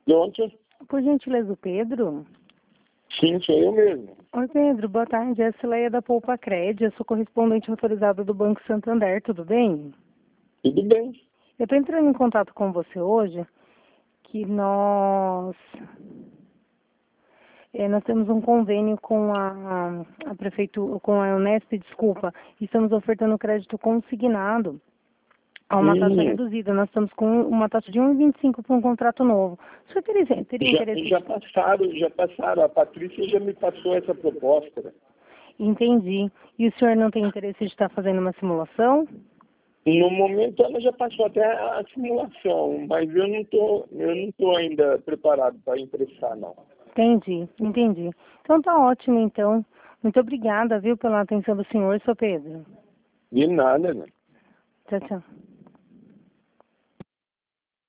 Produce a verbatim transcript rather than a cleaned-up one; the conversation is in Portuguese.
Pronto? Por gentileza, o Pedro? Sim, sou eu mesmo. Oi, Pedro. Boa tarde. É a Cileia da Poupa Cred. Eu sou correspondente autorizada do Banco Santander. Tudo bem? Tudo bem. Eu estou entrando em contato com você hoje, que nós... É, nós temos um convênio com a, a prefeitura, com a Unesp, desculpa, e estamos ofertando crédito consignado a uma taxa Hum, reduzida. Nós estamos com uma taxa de um vírgula vinte e cinco para um contrato novo. O senhor teria, teria já, interesse? já passaram, já passaram. A Patrícia já me passou essa proposta. Entendi. E o senhor não tem interesse de estar fazendo uma simulação? No momento ela já passou até a simulação, mas eu não tô, eu não tô ainda preparado para emprestar, não. Entendi, entendi. Então tá ótimo, então. Muito obrigada, viu, pela atenção do senhor, seu Pedro. De nada, né? Tchau, tchau.